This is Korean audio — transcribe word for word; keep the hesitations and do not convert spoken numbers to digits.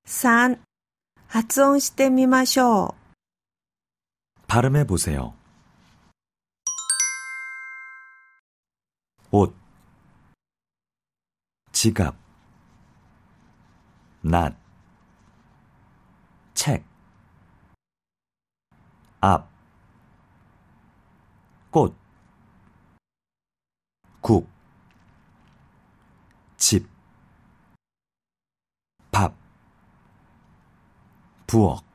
さん、発音してみましょう。 발음해 보세요. 옷, 지갑, 낫, 책, 앞, 꽃, 국, 집, 밥, 부엌.